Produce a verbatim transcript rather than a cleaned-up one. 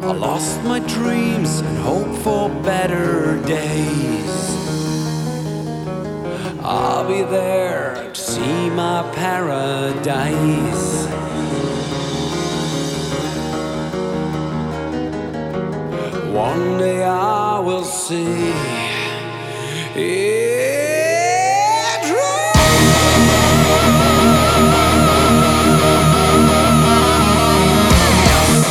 I lost my dreams and hope for better days. I'll be there to see my paradise. One day I will see. Yeah.